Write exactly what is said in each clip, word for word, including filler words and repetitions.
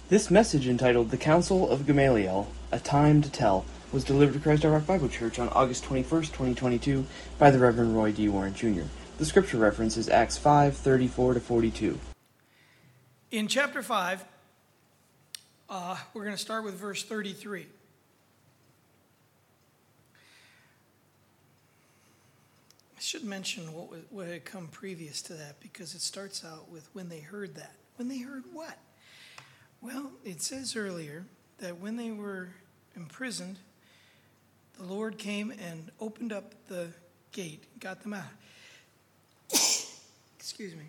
This message, entitled The Council of Gamaliel, A Time to Tell, was delivered to Christ Our Rock Bible Church on August twenty-first, twenty twenty-two, by the Reverend Roy D. Warren, Junior The scripture reference is Acts five, thirty-four to forty-two. In chapter five, uh, we're going to start with verse thirty-three. I should mention what, was, what had come previous to that, because it starts out with when they heard that. When they heard what? Well, it says earlier that when they were imprisoned, the Lord came and opened up the gate, got them out. Excuse me.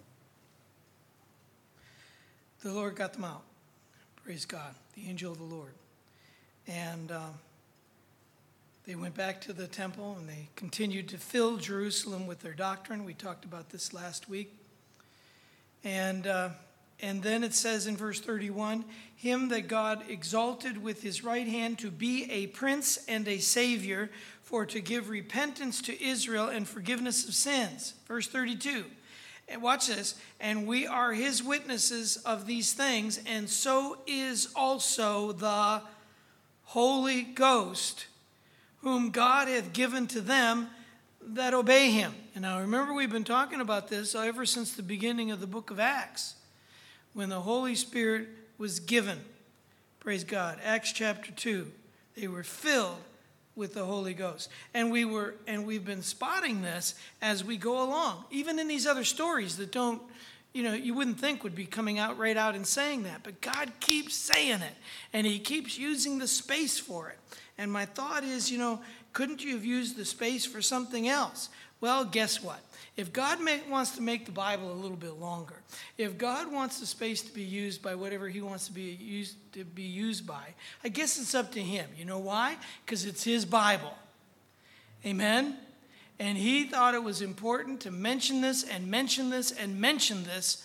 The Lord got them out. Praise God, the angel of the Lord. And um, they went back to the temple and they continued to fill Jerusalem with their doctrine. We talked about this last week. And uh, and then it says in verse thirty-one, him that God exalted with his right hand to be a prince and a savior, for to give repentance to Israel and forgiveness of sins. Verse thirty-two. And watch this. And we are his witnesses of these things, and so is also the Holy Ghost, whom God hath given to them that obey him. And now remember, we've been talking about this ever since the beginning of the book of Acts, when the Holy Spirit was given. Praise God. Acts chapter two. They were filled with the Holy Ghost. And we were, and we've been spotting this as we go along, even in these other stories that don't, you know, you wouldn't think would be coming out right out and saying that. But God keeps saying it, and he keeps using the space for it. And my thought is, you know, couldn't you have used the space for something else? Well, guess what? If God make, wants to make the Bible a little bit longer, if God wants the space to be used by whatever he wants to be used to be used by, I guess it's up to him. You know why? Because it's his Bible. Amen? And he thought it was important to mention this and mention this and mention this.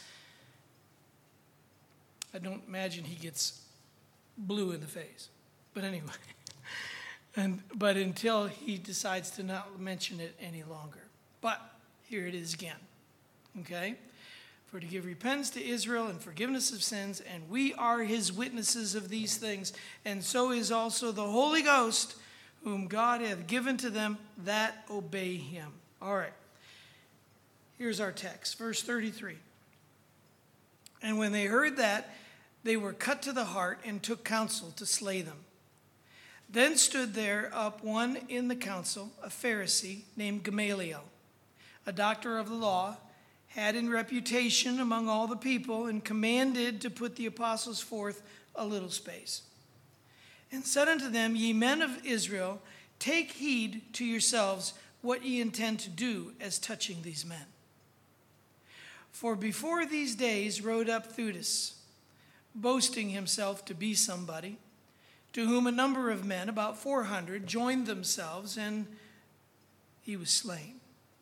I don't imagine he gets blue in the face. But anyway. And, but until he decides to not mention it any longer. But here it is again. Okay? For to give repentance to Israel and forgiveness of sins, and we are his witnesses of these things, and so is also the Holy Ghost, whom God hath given to them that obey him. All right. Here's our text, verse thirty-three. And when they heard that, they were cut to the heart and took counsel to slay them. Then stood there up one in the council, a Pharisee named Gamaliel, a doctor of the law, had in reputation among all the people, and commanded to put the apostles forth a little space. And said unto them, Ye men of Israel, take heed to yourselves what ye intend to do as touching these men. For before these days rode up Theudas, boasting himself to be somebody, to whom a number of men, about four hundred, joined themselves, and he was slain.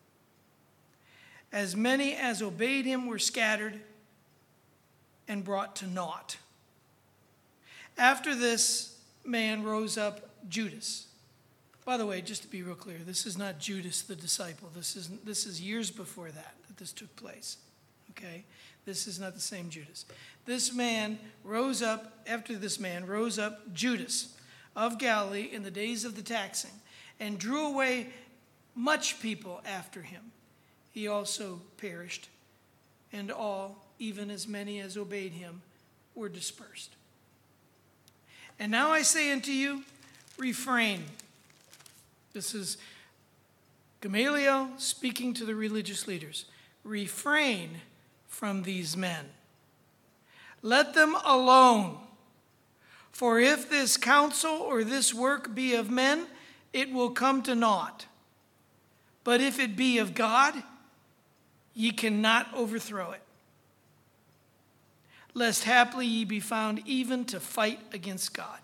As many as obeyed him were scattered and brought to naught. After this man rose up Judas. By the way, just to be real clear, this is not Judas the disciple. This is, this is years before that, that this took place. Okay? This is not the same Judas. This man rose up, after this man rose up Judas of Galilee in the days of the taxing, and drew away much people after him. He also perished, and all, even as many as obeyed him, were dispersed. And now I say unto you, refrain. This is Gamaliel speaking to the religious leaders. Refrain from these men. Let them alone. For if this counsel or this work be of men, it will come to naught. But if it be of God, ye cannot overthrow it. Lest haply ye be found even to fight against God.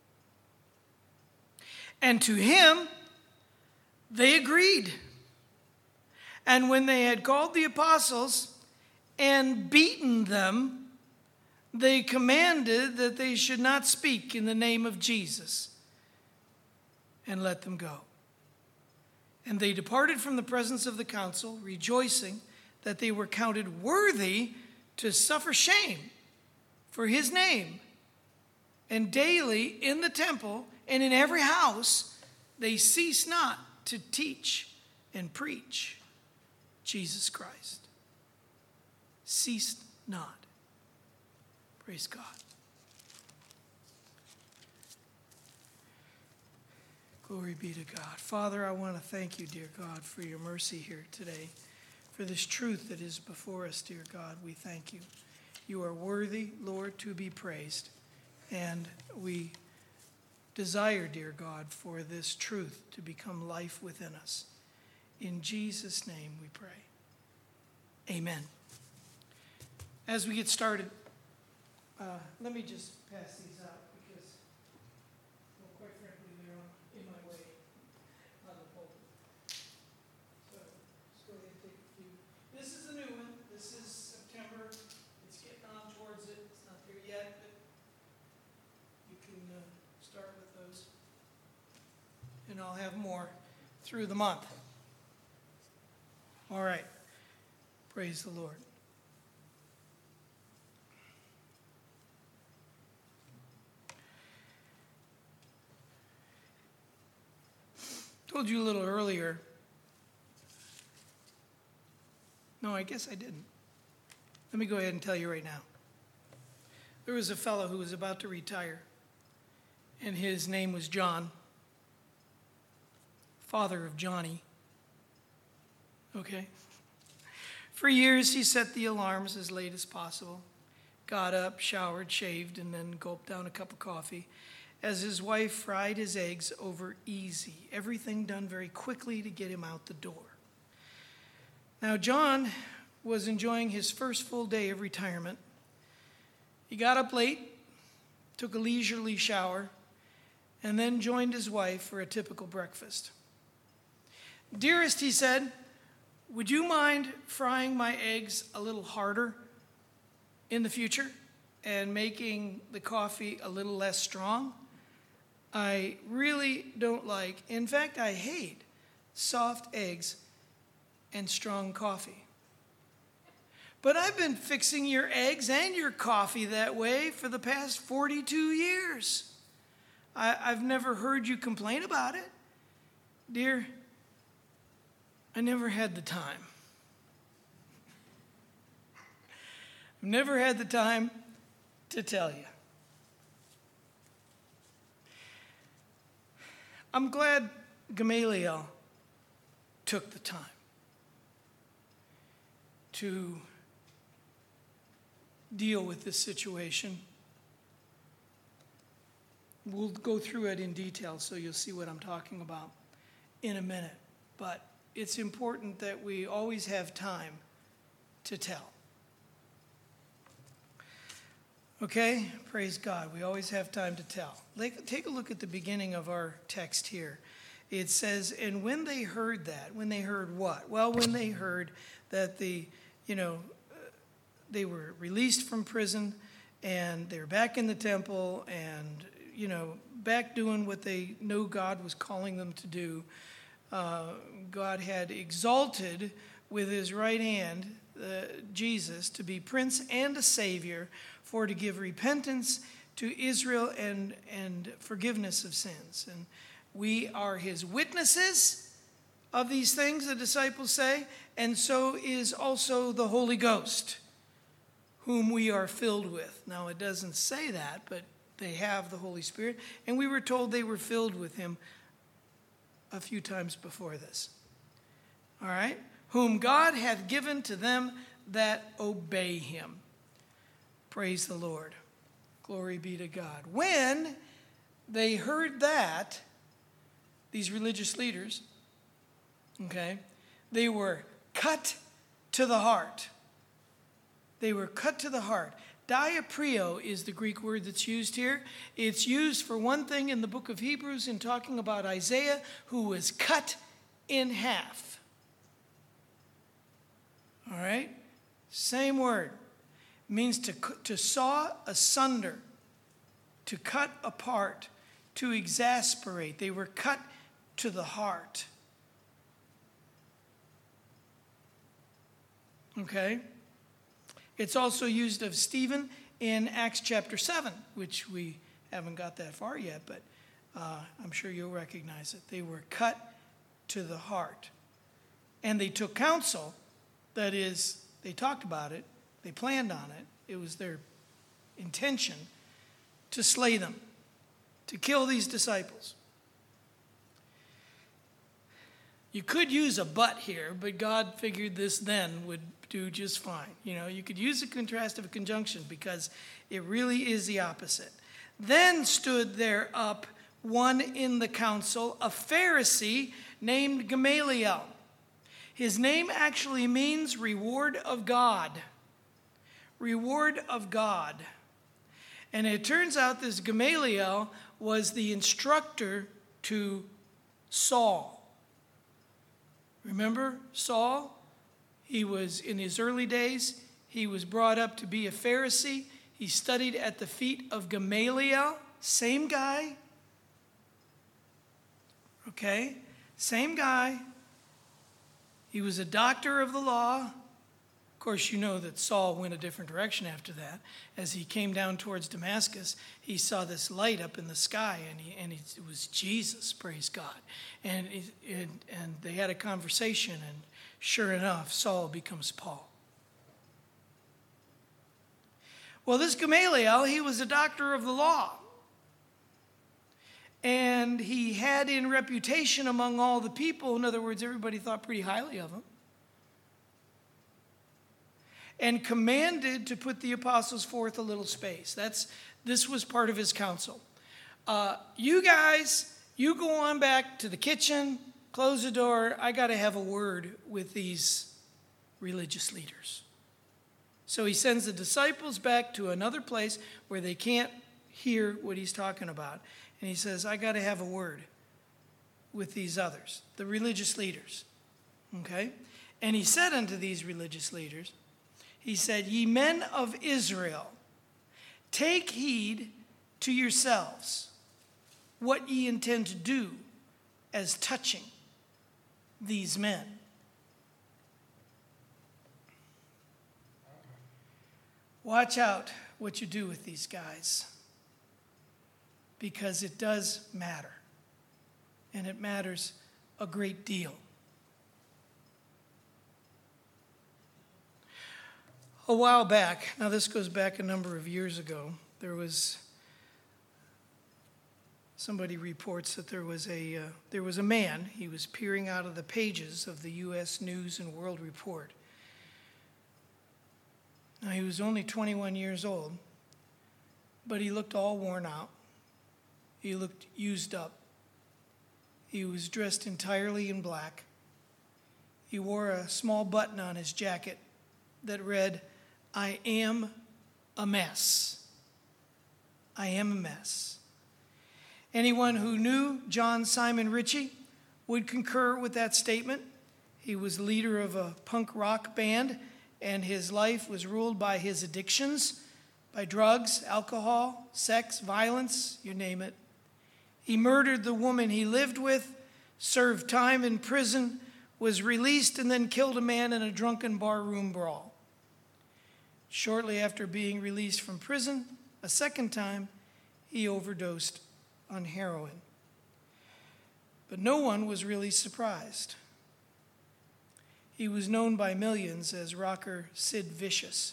And to him they agreed. And when they had called the apostles and beaten them, they commanded that they should not speak in the name of Jesus, and let them go. And they departed from the presence of the council, rejoicing that they were counted worthy to suffer shame for his name. And daily in the temple and in every house, they cease not to teach and preach Jesus Christ. Ceased not. Praise God. Glory be to God. Father, I want to thank you, dear God, for your mercy here today, for this truth that is before us, dear God. We thank you. You are worthy, Lord, to be praised. And we desire, dear God, for this truth to become life within us. In Jesus' name we pray. Amen. As we get started, uh, let me just pass these out because, well, quite frankly, they're in my way on the pulpit. So let's go ahead and take a few. This is a new one. This is September. It's getting on towards it. It's not there yet, but you can uh, start with those. And I'll have more through the month. All right. Praise the Lord. Told you a little earlier. No, I guess I didn't. Let me go ahead and tell you right now. There was a fellow who was about to retire, and his name was John, father of Johnny. Okay? For years, he set the alarms as late as possible, got up, showered, shaved, and then gulped down a cup of coffee as his wife fried his eggs over easy. Everything done very quickly to get him out the door. Now, John was enjoying his first full day of retirement. He got up late, took a leisurely shower, and then joined his wife for a typical breakfast. "Dearest," he said, "would you mind frying my eggs a little harder in the future and making the coffee a little less strong? I really don't like, in fact, I hate soft eggs and strong coffee. But I've been fixing your eggs and your coffee that way for the past forty-two years. I, I've never heard you complain about it. Dear, I never had the time. I've never had the time to tell you." I'm glad Gamaliel took the time to deal with this situation. We'll go through it in detail so you'll see what I'm talking about in a minute. But it's important that we always have time to tell. Okay? Praise God. We always have time to tell. Take a look at the beginning of our text here. It says, and when they heard that, when they heard what? Well, when they heard that the, you know, they were released from prison and they were back in the temple and, you know, back doing what they know God was calling them to do. Uh, God had exalted with his right hand uh, Jesus to be Prince and a Savior, for to give repentance to Israel and, and forgiveness of sins. And we are his witnesses of these things, the disciples say, and so is also the Holy Ghost, whom we are filled with. Now, it doesn't say that, but they have the Holy Spirit, and we were told they were filled with him a few times before this. All right? Whom God hath given to them that obey him. Praise the Lord. Glory be to God. When they heard that, these religious leaders, okay, they were cut to the heart. They were cut to the heart. Diaprio is the Greek word that's used here. It's used for one thing in the book of Hebrews in talking about Isaiah, who was cut in half. All right? Same word. It means to, to saw asunder, to cut apart, to exasperate. They were cut to the heart. Okay? It's also used of Stephen in Acts chapter seven, which we haven't got that far yet, but uh, I'm sure you'll recognize it. They were cut to the heart. And they took counsel, that is, they talked about it, they planned on it, it was their intention to slay them, to kill these disciples. You could use a but here, but God figured this then would do just fine. You know, you could use a contrastive conjunction because it really is the opposite. Then stood there up one in the council, a Pharisee named Gamaliel. His name actually means reward of God. Reward of God. And it turns out this Gamaliel was the instructor to Saul. Remember Saul? He was, in his early days, he was brought up to be a Pharisee. He studied at the feet of Gamaliel, same guy. Okay, same guy. He was a doctor of the law. Of course, you know that Saul went a different direction after that. As he came down towards Damascus, he saw this light up in the sky, and, he, and it was Jesus, praise God. And, it, and, and they had a conversation, and sure enough, Saul becomes Paul. Well, this Gamaliel, he was a doctor of the law. And he had in reputation among all the people, in other words, everybody thought pretty highly of him, and commanded to put the apostles forth a little space. That's this was part of his counsel. Uh, you guys, you go on back to the kitchen, close the door. I got to have a word with these religious leaders. So he sends the disciples back to another place where they can't hear what he's talking about. And he says, I got to have a word with these others, the religious leaders. Okay? And he said unto these religious leaders, he said, ye men of Israel, take heed to yourselves what ye intend to do as touching these men. Watch out what you do with these guys, because it does matter, and it matters a great deal. A while back, now this goes back a number of years ago, there was, somebody reports that there was a uh, there was a man, he was peering out of the pages of the U S News and World Report. Now he was only twenty-one years old, but he looked all worn out. He looked used up. He was dressed entirely in black. He wore a small button on his jacket that read, I am a mess. I am a mess. Anyone who knew John Simon Ritchie would concur with that statement. He was leader of a punk rock band, and his life was ruled by his addictions, by drugs, alcohol, sex, violence, you name it. He murdered the woman he lived with, served time in prison, was released, and then killed a man in a drunken barroom brawl. Shortly after being released from prison, a second time, he overdosed on heroin. But no one was really surprised. He was known by millions as rocker Sid Vicious.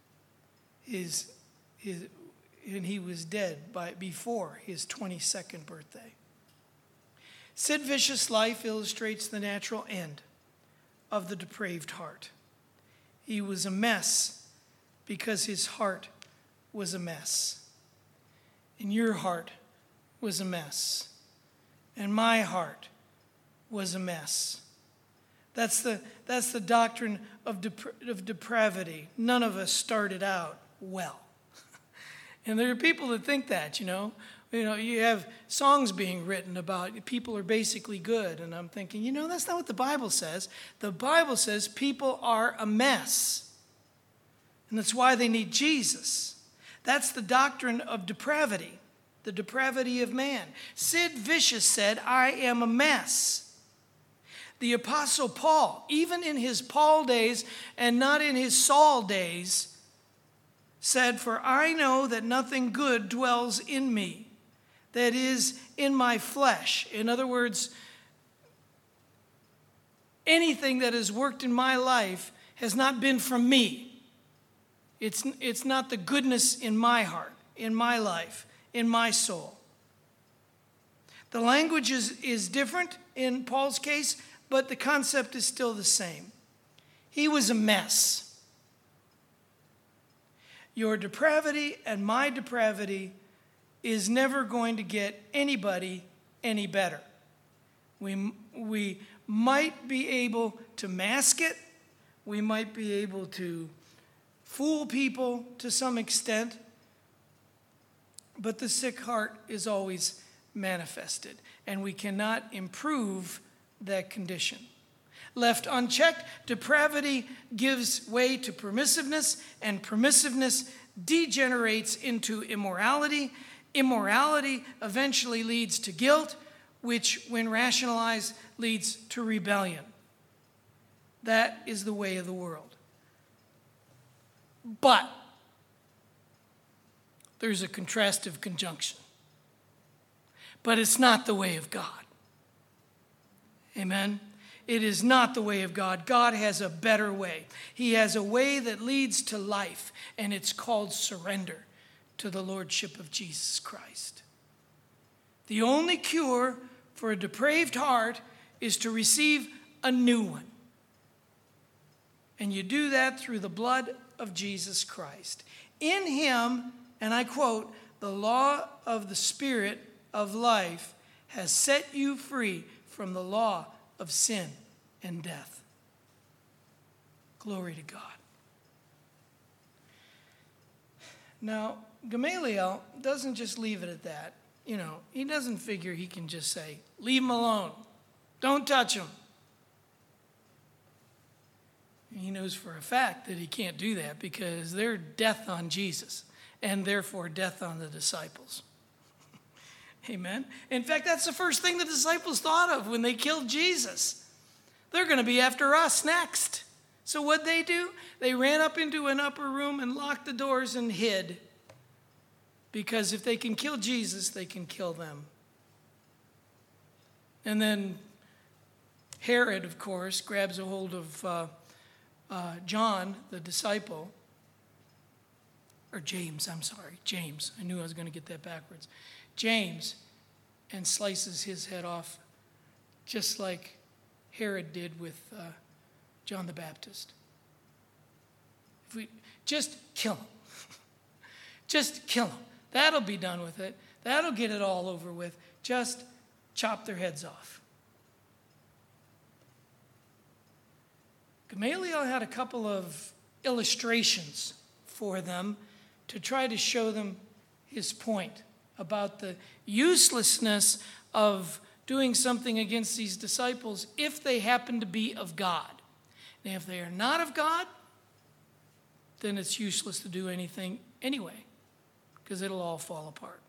His, his, and he was dead by, before his twenty-second birthday. Sid Vicious' life illustrates the natural end of the depraved heart. He was a mess because his heart was a mess. And your heart was a mess. And my heart was a mess. That's the, that's the doctrine of, dep- of depravity. None of us started out well. And there are people that think that, you know. You know, you have songs being written about people are basically good. And I'm thinking, you know, that's not what the Bible says. The Bible says people are a mess. And that's why they need Jesus. That's the doctrine of depravity, the depravity of man. Sid Vicious said, I am a mess. The Apostle Paul, even in his Paul days and not in his Saul days, said, "For I know that nothing good dwells in me, that is, in my flesh." In other words, anything that has worked in my life has not been from me. It's, it's not the goodness in my heart, in my life, in my soul. The language is, is different in Paul's case, but the concept is still the same. He was a mess. Your depravity and my depravity is never going to get anybody any better. We, we might be able to mask it. We might be able to fool people to some extent. But the sick heart is always manifested, and we cannot improve that condition. Left unchecked, depravity gives way to permissiveness, and permissiveness degenerates into immorality. Immorality eventually leads to guilt, which, when rationalized, leads to rebellion. That is the way of the world. But there's a contrastive conjunction. But it's not the way of God. Amen? It is not the way of God. God has a better way. He has a way that leads to life, and it's called surrender to the Lordship of Jesus Christ. The only cure for a depraved heart is to receive a new one. And you do that through the blood of Jesus Christ. In him, and I quote, "the law of the Spirit of life has set you free from the law of sin and death." Glory to God. Now, Gamaliel doesn't just leave it at that. You know, he doesn't figure he can just say, "Leave him alone. Don't touch him." He knows for a fact that he can't do that because they're death on Jesus and therefore death on the disciples. Amen. In fact, that's the first thing the disciples thought of when they killed Jesus. They're going to be after us next. So what'd they do? They ran up into an upper room and locked the doors and hid. Because if they can kill Jesus, they can kill them. And then Herod, of course, grabs a hold of uh, uh, John, the disciple. Or James, I'm sorry. James. I knew I was going to get that backwards. James, and slices his head off just like Herod did with uh, John the Baptist. If we just kill him. Just kill him. That'll be done with it. That'll get it all over with. Just chop their heads off. Gamaliel had a couple of illustrations for them to try to show them his point about the uselessness of doing something against these disciples if they happen to be of God. And if they are not of God, then it's useless to do anything anyway, because it'll all fall apart.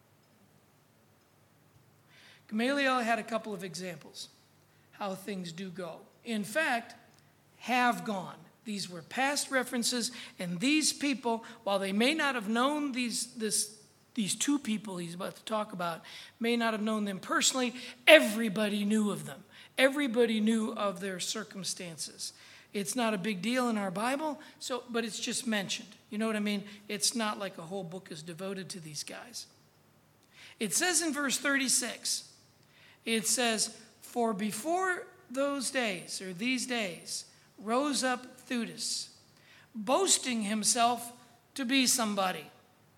Gamaliel had a couple of examples how things do go. In fact, have gone. These were past references, and these people, while they may not have known these, this, these two people he's about to talk about, may not have known them personally, everybody knew of them. Everybody knew of their circumstances. It's not a big deal in our Bible, so but it's just mentioned. You know what I mean? It's not like a whole book is devoted to these guys. It says in verse thirty-six, it says, "For before those days, or these days, rose up Theudas, boasting himself to be somebody,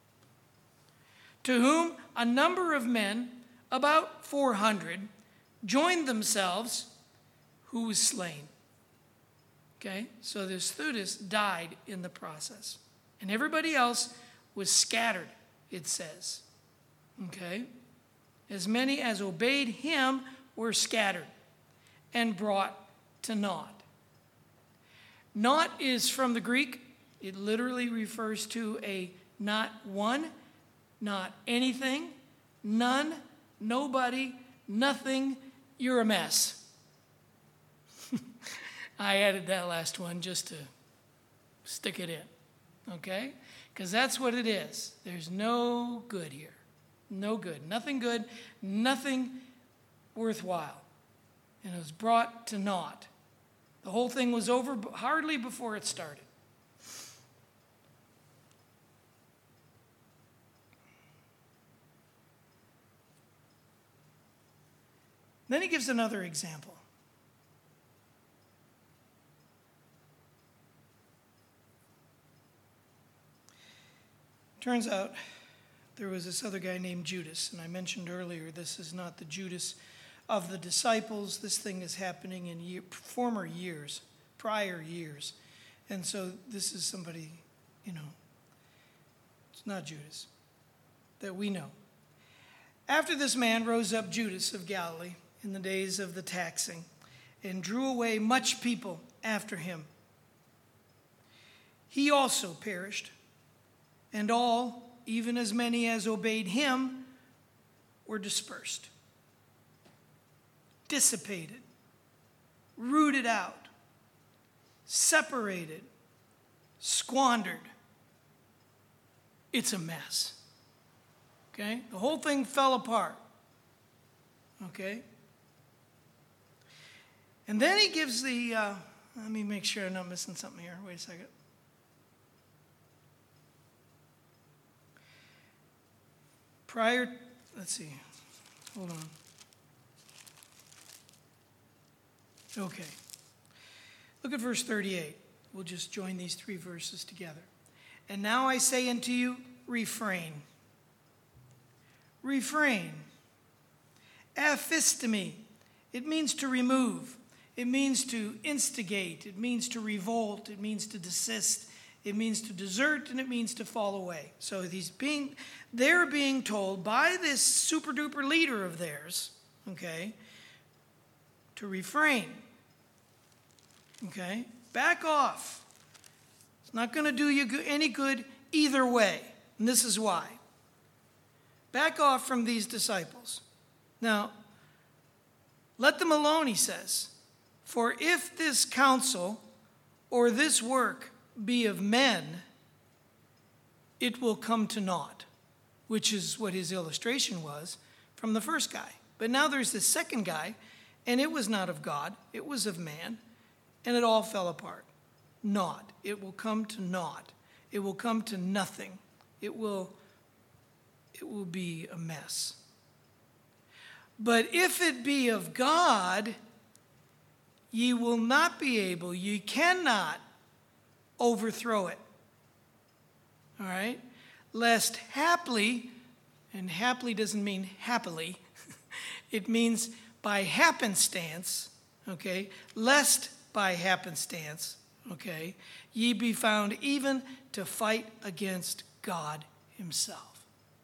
to whom a number of men, about four hundred, joined themselves, who was slain." Okay, so this Theudas died in the process. And everybody else was scattered, it says. Okay? As many as obeyed him were scattered and brought to naught. Naught is from the Greek. It literally refers to a not one, not anything, none, nobody, nothing, you're a mess. I added that last one just to stick it in, okay? Because that's what it is. There's no good here. No good. Nothing good. Nothing worthwhile. And it was brought to naught. The whole thing was over hardly before it started. Then he gives another example. Turns out there was this other guy named Judas, and I mentioned earlier this is not the Judas of the disciples. This thing is happening in year, former years, prior years. And so this is somebody, you know, it's not Judas that we know. After this man rose up Judas of Galilee in the days of the taxing and drew away much people after him. He also perished, and all, even as many as obeyed him, were dispersed, dissipated, rooted out, separated, squandered. It's a mess. Okay? The whole thing fell apart. Okay? And then he gives the, uh, let me make sure I'm not missing something here. Wait a second. Prior, let's see. Hold on. Okay. Look at verse thirty-eight. We'll just join these three verses together. And now I say unto you, refrain. Refrain. Aphistemi. It means to remove. It means to instigate. It means to revolt. It means to desist. It means to desert, and it means to fall away. So he's being, they're being told by this super duper leader of theirs, okay, to refrain. Okay? Back off. It's not going to do you any good either way. And this is why. Back off from these disciples. Now, let them alone, he says. For if this counsel or this work be of men, it will come to naught, which is what his illustration was from the first guy. But now there's this second guy, and it was not of God, it was of man, and it all fell apart. Naught. It will come to naught. It will come to nothing. It will, it will be a mess. But if it be of God, ye will not be able, ye cannot overthrow it. All right? Lest haply, and haply doesn't mean happily, it means by happenstance, okay? Lest by happenstance, okay, ye be found even to fight against God himself.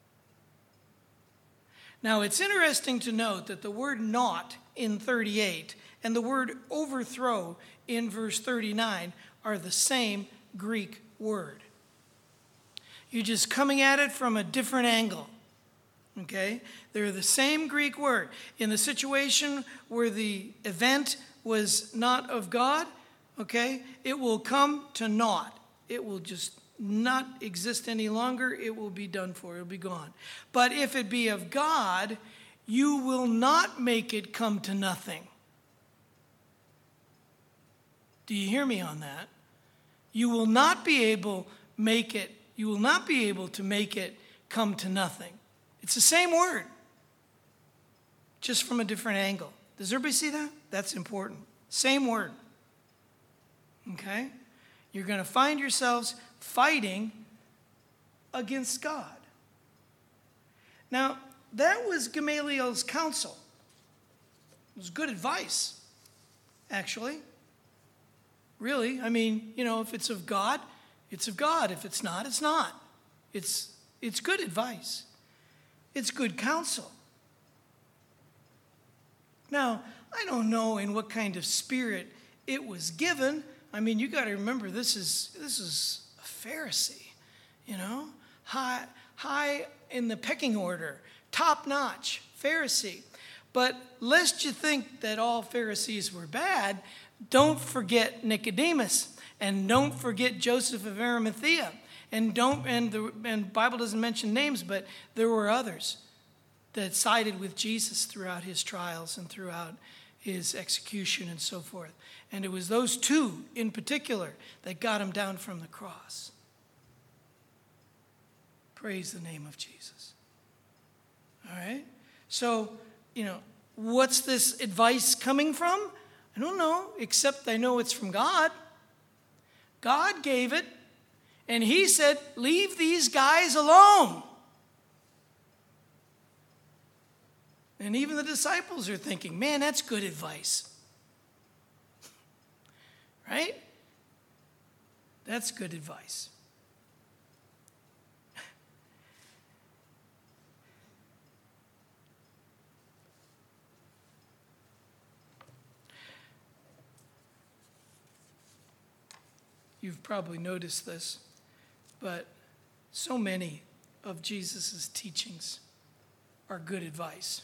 Now, it's interesting to note that the word naught in thirty-eight and the word overthrow in verse thirty-nine are the same Greek word. You're just coming at it from a different angle. Okay? They're the same Greek word. In the situation where the event was not of God, okay, it will come to naught. It will just not exist any longer. It will be done for. It will be gone. But if it be of God, you will not make it come to nothing. Do you hear me on that? You will not be able make it, you will not be able to make it come to nothing. It's the same word, just from a different angle. Does everybody see that? That's important. Same word. Okay? You're going to find yourselves fighting against God. Now, that was Gamaliel's counsel. It was good advice, actually. Really, I mean, you know, if it's of God, it's of God. If it's not, it's not. It's, it's good advice. It's good counsel. Now, I don't know in what kind of spirit it was given. I mean, you got to remember, this is this is a Pharisee, you know, high high in the pecking order, top notch Pharisee. But lest you think that all Pharisees were bad, don't forget Nicodemus, and don't forget Joseph of Arimathea, And don't and the and Bible doesn't mention names, but there were others that sided with Jesus throughout his trials and throughout his execution and so forth. And it was those two in particular that got him down from the cross. Praise the name of Jesus. All right? So, you know, what's this advice coming from? I don't know, except I know it's from God. God gave it, and he said, leave these guys alone. And even the disciples are thinking, man, that's good advice. Right? That's good advice. You've probably noticed this, but so many of Jesus' teachings are good advice.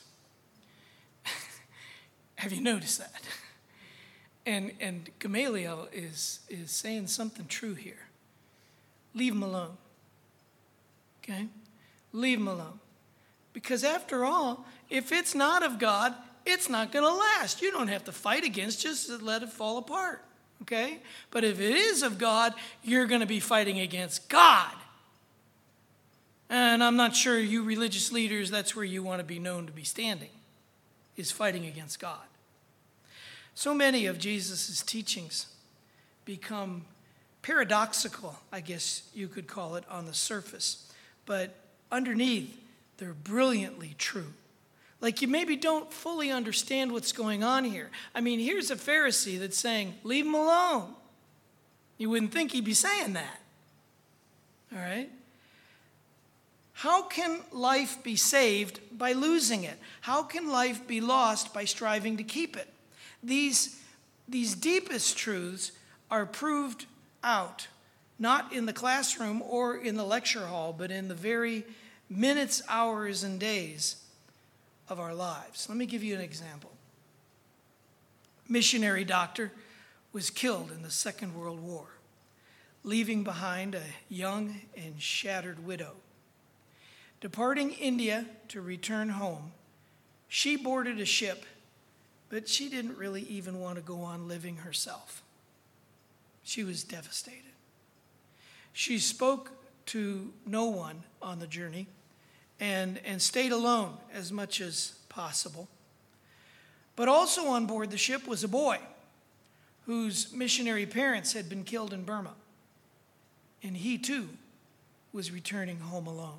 Have you noticed that? And and Gamaliel is, is saying something true here. Leave him alone. Okay? Leave him alone. Because after all, if it's not of God, it's not going to last. You don't have to fight against, just let it fall apart. Okay? But if it is of God, you're going to be fighting against God. And I'm not sure you religious leaders, that's where you want to be known to be standing, is fighting against God. So many of Jesus' teachings become paradoxical, I guess you could call it, on the surface. But underneath, they're brilliantly true. Like you maybe don't fully understand what's going on here. I mean, here's a Pharisee that's saying, leave him alone. You wouldn't think he'd be saying that. All right? How can life be saved by losing it? How can life be lost by striving to keep it? These, these deepest truths are proved out, not in the classroom or in the lecture hall, but in the very minutes, hours, and days of our lives. Let me give you an example. Missionary doctor was killed in the Second World War, leaving behind a young and shattered widow. Departing India to return home, she boarded a ship, but she didn't really even want to go on living herself. She was devastated. She spoke to no one on the journey and, and stayed alone as much as possible. But also on board the ship was a boy whose missionary parents had been killed in Burma. And he too was returning home alone.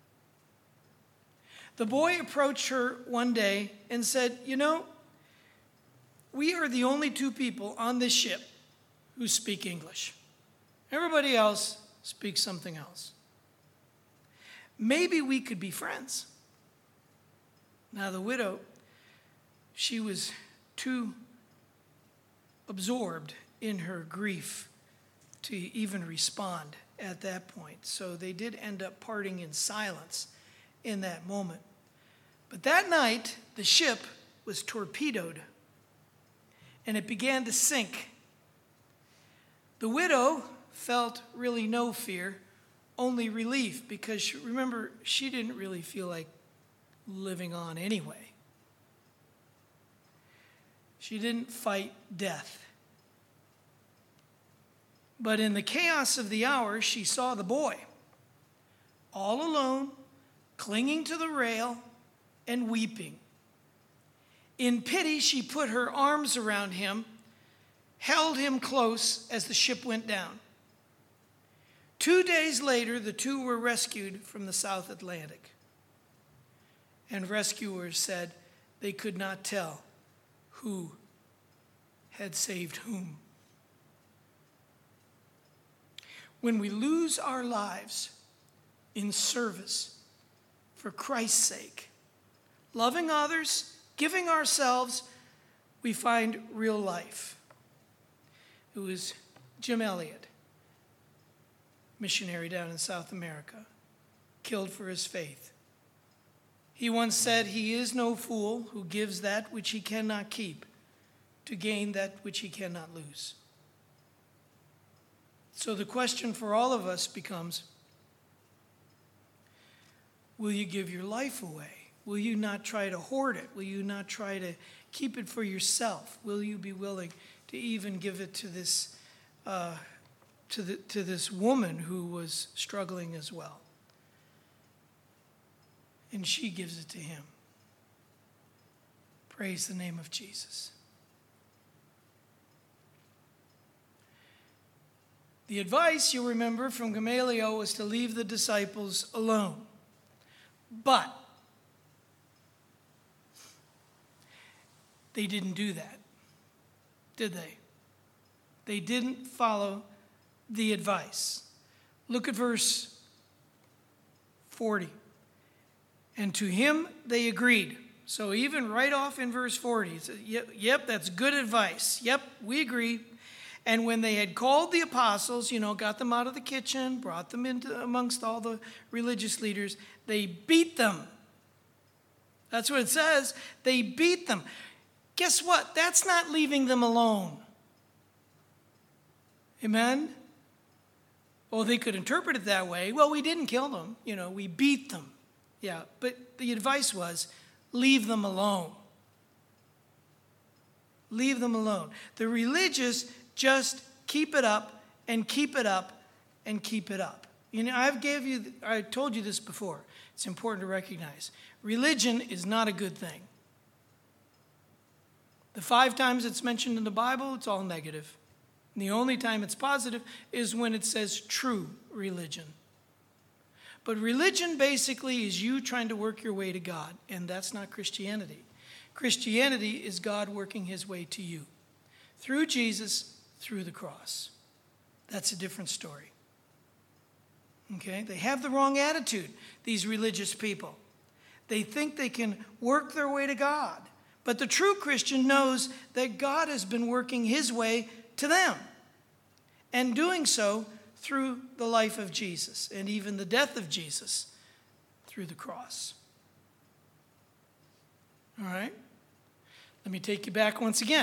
The boy approached her one day and said, you know, we are the only two people on this ship who speak English. Everybody else speaks something else. Maybe we could be friends. Now, the widow, she was too absorbed in her grief to even respond at that point. So they did end up parting in silence in that moment. But that night, the ship was torpedoed, and it began to sink. The widow felt really no fear, only relief, because she, remember, she didn't really feel like living on anyway. She didn't fight death. But in the chaos of the hour, she saw the boy, all alone, clinging to the rail and weeping. In pity, she put her arms around him, held him close as the ship went down. Two days later, the two were rescued from the South Atlantic. And rescuers said they could not tell who had saved whom. When we lose our lives in service for Christ's sake, loving others, giving ourselves, we find real life. It was Jim Elliot, missionary down in South America, killed for his faith. He once said, "He is no fool who gives that which he cannot keep to gain that which he cannot lose." So the question for all of us becomes, Will you give your life away? Will you not try to hoard it? Will you not try to keep it for yourself? Will you be willing to even give it to this uh, to the to this woman who was struggling as well? And she gives it to him. Praise the name of Jesus. The advice, you remember, from Gamaliel was to leave the disciples alone. But they didn't do that, did they? They didn't follow the advice. Look at verse forty. And to him they agreed. So even right off in verse forty, it says, yep, yep, that's good advice. Yep, we agree. And when they had called the apostles, you know, got them out of the kitchen, brought them into amongst all the religious leaders, they beat them. That's what it says. They beat them. Guess what? That's not leaving them alone. Amen? Well, they could interpret it that way. Well, we didn't kill them. You know, we beat them. Yeah, but the advice was, leave them alone. Leave them alone. The religious just keep it up and keep it up and keep it up. You know, I've gave you, I told you this before. It's important to recognize. Religion is not a good thing. The five times it's mentioned in the Bible, it's all negative. And the only time it's positive is when it says true religion. But religion basically is you trying to work your way to God, and that's not Christianity. Christianity is God working his way to you through Jesus, through the cross. That's a different story. Okay? They have the wrong attitude, these religious people. They think they can work their way to God. But the true Christian knows that God has been working his way to them, and doing so through the life of Jesus and even the death of Jesus through the cross. All right? Let me take you back once again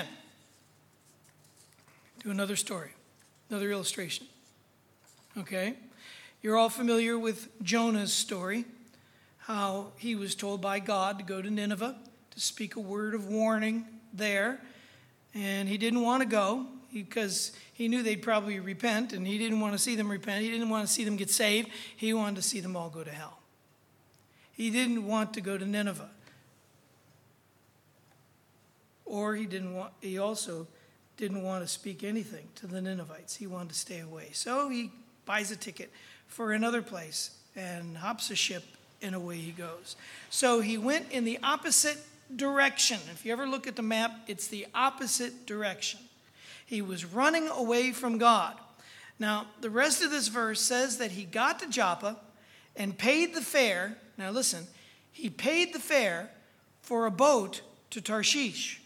to another story, another illustration. Okay? You're all familiar with Jonah's story, how he was told by God to go to Nineveh to speak a word of warning there, and he didn't want to go because he knew they'd probably repent, and he didn't want to see them repent. He didn't want to see them get saved. He wanted to see them all go to hell. He didn't want to go to Nineveh. Or he didn't want, he also didn't want to speak anything to the Ninevites. He wanted to stay away. So he buys a ticket for another place and hops a ship, and away he goes. So he went in the opposite direction. If you ever look at the map, it's the opposite direction. He was running away from God. Now, the rest of this verse says that he got to Joppa and paid the fare. Now listen, he paid the fare for a boat to Tarshish.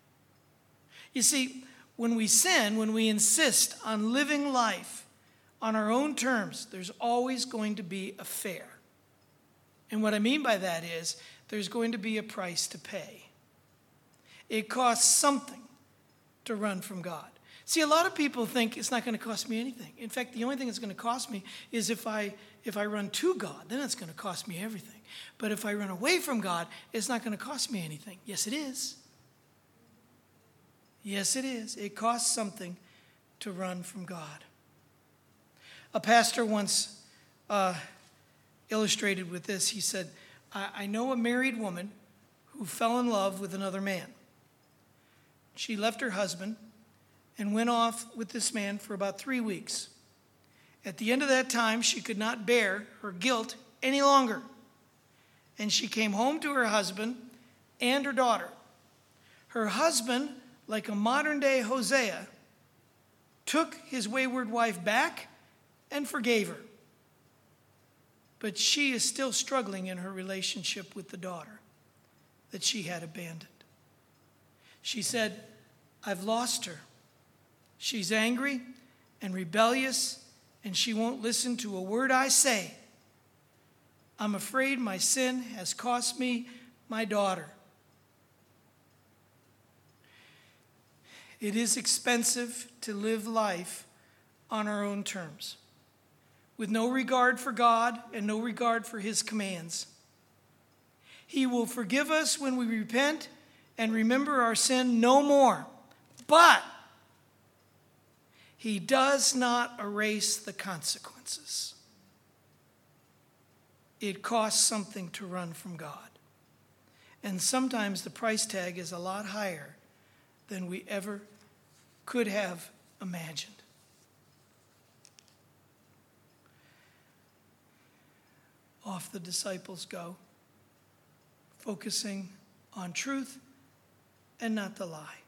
You see, when we sin, when we insist on living life on our own terms, there's always going to be a fare. And what I mean by that is there's going to be a price to pay. It costs something to run from God. See, a lot of people think it's not going to cost me anything. In fact, the only thing it's going to cost me is if I if I run to God, then it's going to cost me everything. But if I run away from God, it's not going to cost me anything. Yes, it is. Yes, it is. It costs something to run from God. A pastor once uh, illustrated with this. He said, I, I know a married woman who fell in love with another man. She left her husband and went off with this man for about three weeks. At the end of that time, she could not bear her guilt any longer. And she came home to her husband and her daughter. Her husband, like a modern-day Hosea, took his wayward wife back and forgave her. But she is still struggling in her relationship with the daughter that she had abandoned. She said, I've lost her. She's angry and rebellious, and she won't listen to a word I say. I'm afraid my sin has cost me my daughter. It is expensive to live life on our own terms, with no regard for God and no regard for his commands. He will forgive us when we repent and remember our sin no more. But he does not erase the consequences. It costs something to run from God. And sometimes the price tag is a lot higher than we ever could have imagined. Off the disciples go, focusing on truth and not the lie.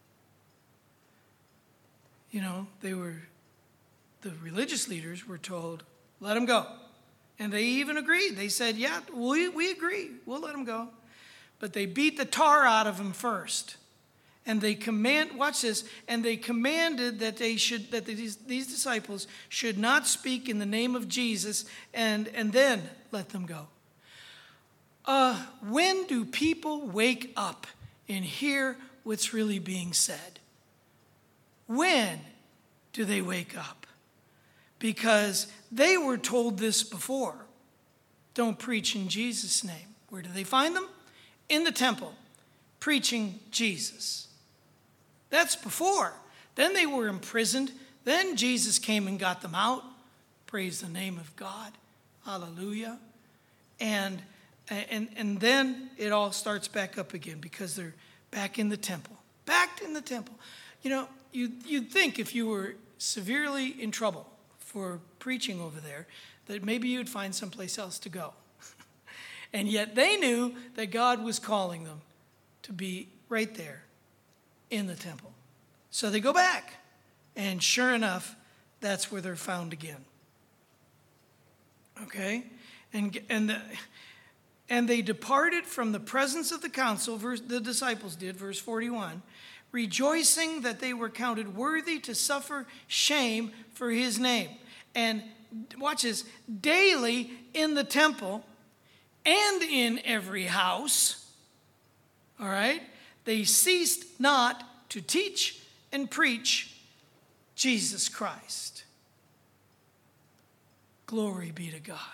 You know, they were, the religious leaders were told, let him go. And they even agreed. They said, yeah, we, we agree. We'll let him go. But they beat the tar out of him first. And they command, watch this, and they commanded that they should, that these, these disciples should not speak in the name of Jesus, and, and then let them go. Uh, when do people wake up and hear what's really being said? When do they wake up? Because they were told this before. Don't preach in Jesus' name. Where do they find them? In the temple, preaching Jesus. That's before. Then they were imprisoned. Then Jesus came and got them out. Praise the name of God. Hallelujah. And, and, and then it all starts back up again because they're back in the temple. Back in the temple. You know, you'd, you'd think if you were severely in trouble for preaching over there, that maybe you'd find someplace else to go. And yet they knew that God was calling them to be right there in the temple. So they go back. And sure enough, that's where they're found again. Okay? And, and, the, and they departed from the presence of the council, verse, the disciples did, verse forty-one, rejoicing that they were counted worthy to suffer shame for his name. And watch this, daily in the temple and in every house, all right, they ceased not to teach and preach Jesus Christ. Glory be to God.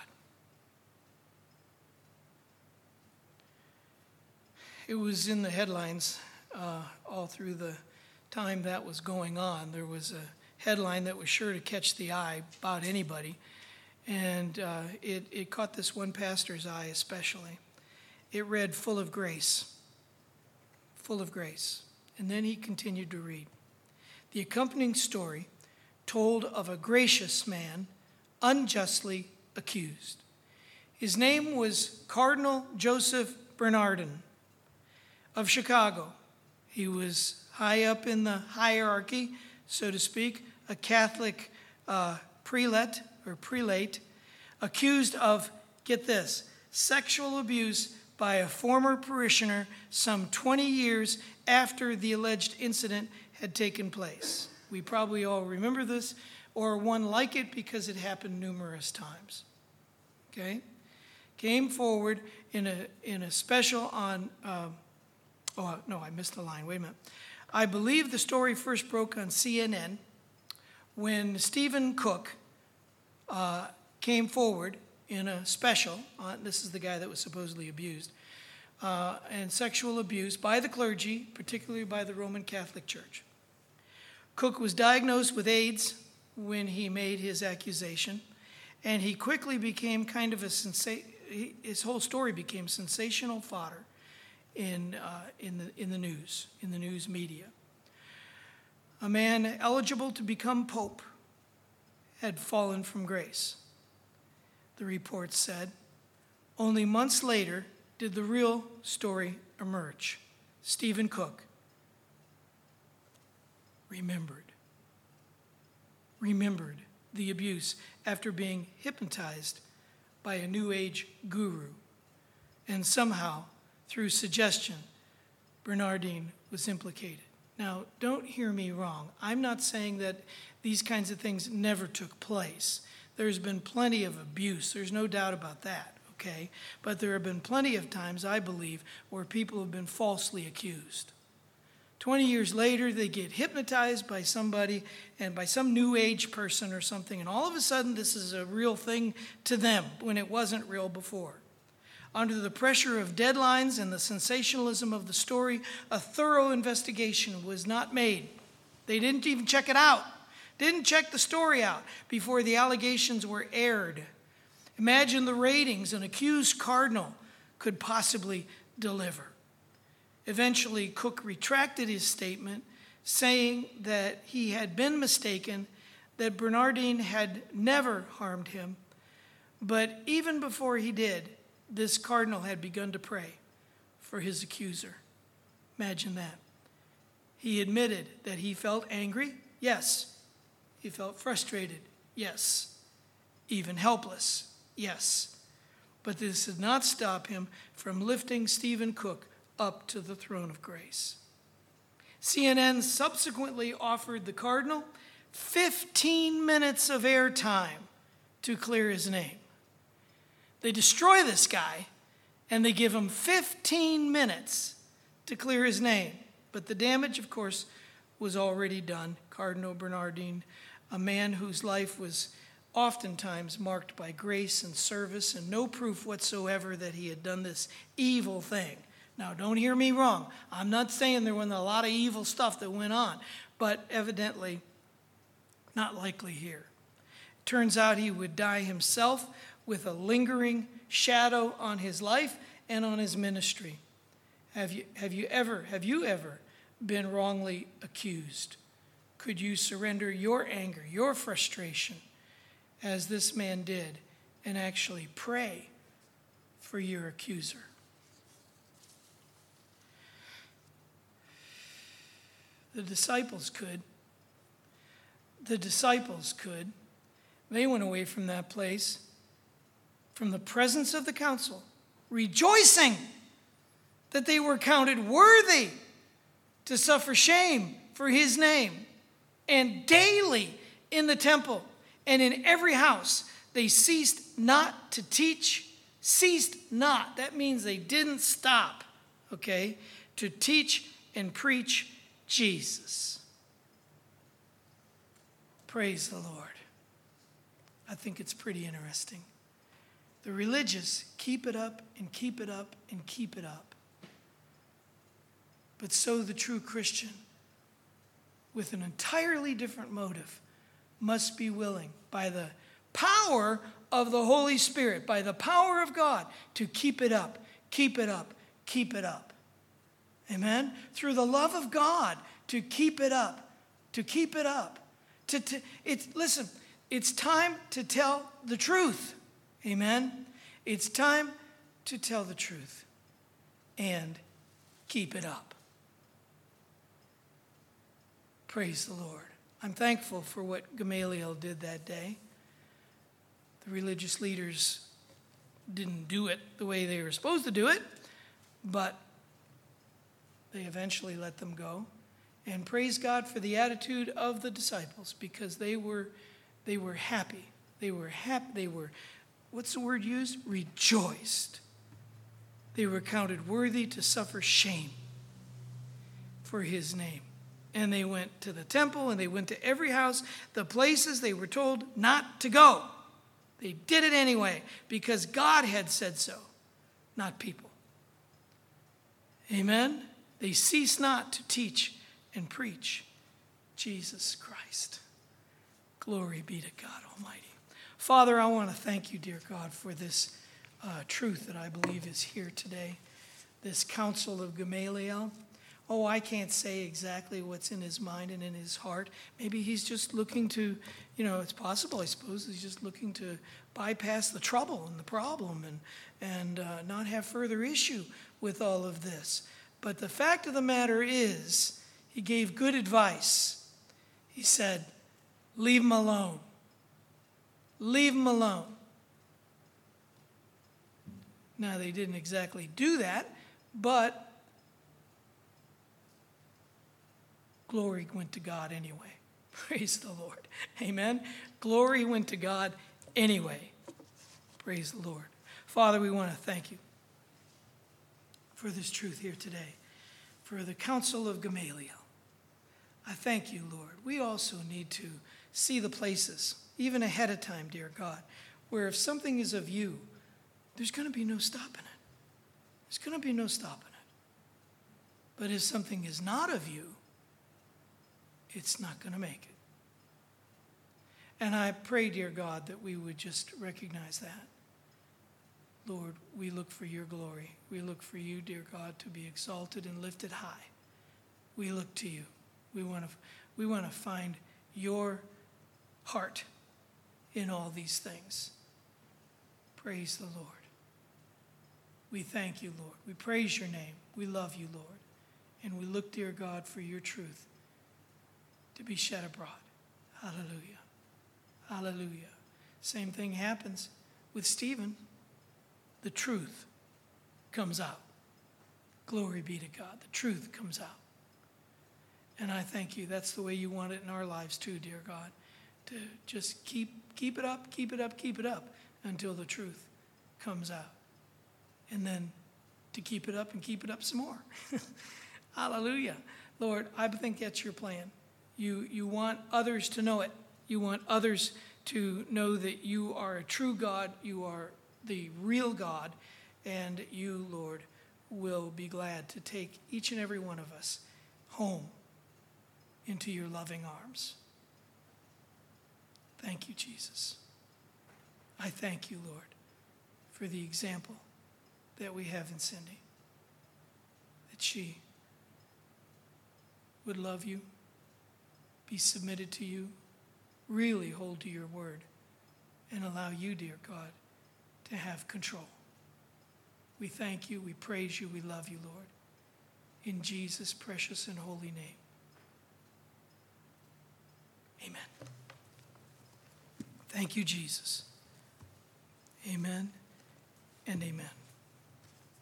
It was in the headlines uh, all through the time that was going on. There was a headline that was sure to catch the eye about anybody. And uh, it, it caught this one pastor's eye especially. It read, full of grace. Full of grace. And then he continued to read. The accompanying story told of a gracious man unjustly accused. His name was Cardinal Joseph Bernardin of Chicago. He was high up in the hierarchy, so to speak, a Catholic uh, prelate or prelate, accused of, get this, sexual abuse by a former parishioner some twenty years after the alleged incident had taken place. We probably all remember this, or one like it because it happened numerous times. Okay? Came forward in a in a special on, uh, oh, no, I missed the line. Wait a minute. I believe the story first broke on C N N when Stephen Cook uh, came forward in a special, on, this is the guy that was supposedly abused, uh, and sexual abuse by the clergy, particularly by the Roman Catholic Church. Cook was diagnosed with AIDS when he made his accusation, and he quickly became kind of a sensa- his whole story became sensational fodder in uh, in the in the news, in the news media. A man eligible to become pope had fallen from grace. The report said. Only months later did the real story emerge. Stephen Cook remembered. Remembered the abuse after being hypnotized by a New Age guru. And somehow, through suggestion, Bernardin was implicated. Now, don't hear me wrong. I'm not saying that these kinds of things never took place. There's been plenty of abuse. There's no doubt about that, okay? But there have been plenty of times, I believe, where people have been falsely accused. twenty years later, they get hypnotized by somebody and by some New Age person or something, and all of a sudden this is a real thing to them when it wasn't real before. Under the pressure of deadlines and the sensationalism of the story, a thorough investigation was not made. They didn't even check it out, didn't check the story out before the allegations were aired. Imagine the ratings an accused cardinal could possibly deliver. Eventually, Cook retracted his statement, saying that he had been mistaken, that Bernardin had never harmed him. But even before he did, this cardinal had begun to pray for his accuser. Imagine that. He admitted that he felt angry. Yes. He felt frustrated. Yes. Even helpless. Yes. But this did not stop him from lifting Stephen Cook up to the throne of grace. C N N subsequently offered the cardinal fifteen minutes of airtime to clear his name. They destroy this guy, and they give him fifteen minutes to clear his name. But the damage, of course, was already done. Cardinal Bernardin, a man whose life was oftentimes marked by grace and service and no proof whatsoever that he had done this evil thing. Now, don't hear me wrong. I'm not saying there wasn't a lot of evil stuff that went on, but evidently not likely here. It turns out he would die himself with a lingering shadow on his life and on his ministry. Have you, have you ever, have you ever been wrongly accused? Could you surrender your anger, your frustration, as this man did, and actually pray for your accuser? The disciples could. The disciples could. They went away from that place, from the presence of the council, rejoicing that they were counted worthy to suffer shame for his name. And daily in the temple and in every house, they ceased not to teach, ceased not. That means they didn't stop, okay, to teach and preach Jesus. Praise the Lord. I think it's pretty interesting. The religious keep it up and keep it up and keep it up. But so the true Christian, with an entirely different motive, must be willing, by the power of the Holy Spirit, by the power of God, to keep it up, keep it up, keep it up. Amen? Through the love of God, to keep it up, to keep it up. To, to, it's, listen, it's time to tell the truth. Amen? It's time to tell the truth and keep it up. Praise the Lord. I'm thankful for what Gamaliel did that day. The religious leaders didn't do it the way they were supposed to do it, but they eventually let them go. And praise God for the attitude of the disciples, because they were they were happy. They were happy. They were, what's the word used? Rejoiced. They were counted worthy to suffer shame for his name. And they went to the temple, and they went to every house, the places they were told not to go. They did it anyway, because God had said so, not people. Amen? They ceased not to teach and preach Jesus Christ. Glory be to God Almighty. Father, I want to thank you, dear God, for this uh, truth that I believe is here today, this counsel of Gamaliel. Oh, I can't say exactly what's in his mind and in his heart. Maybe he's just looking to, you know, it's possible, I suppose, he's just looking to bypass the trouble and the problem and, and uh, not have further issue with all of this. But the fact of the matter is, he gave good advice. He said, leave him alone. Leave him alone. Now, they didn't exactly do that, but glory went to God anyway. Praise the Lord. Amen. Glory went to God anyway. Praise the Lord. Father, we want to thank you for this truth here today, for the counsel of Gamaliel. I thank you, Lord. We also need to see the places, even ahead of time, dear God, where if something is of you, there's going to be no stopping it. there's going to be no stopping it. But if something is not of you, it's not going to make it. And I pray, dear God, that we would just recognize that. Lord, we look for your glory. We look for you, dear God, to be exalted and lifted high. We look to you. We want to, we want to find your heart in all these things. Praise the Lord. We thank you, Lord. We praise your name. We love you, Lord. And we look, dear God, for your truth to be shed abroad. Hallelujah. Hallelujah. Same thing happens with Stephen. The truth comes out. Glory be to God. The truth comes out. And I thank you. That's the way you want it in our lives too, dear God. To just keep keep it up, keep it up, keep it up until the truth comes out. And then to keep it up and keep it up some more. Hallelujah. Lord, I think that's your plan. You, you want others to know it. You want others to know that you are a true God. You are the real God. And you, Lord, will be glad to take each and every one of us home into your loving arms. Thank you, Jesus. I thank you, Lord, for the example that we have in Cindy, that she would love you, be submitted to you, really hold to your word, and allow you, dear God, to have control. We thank you, we praise you, we love you, Lord. In Jesus' precious and holy name. Amen. Thank you, Jesus. Amen and amen.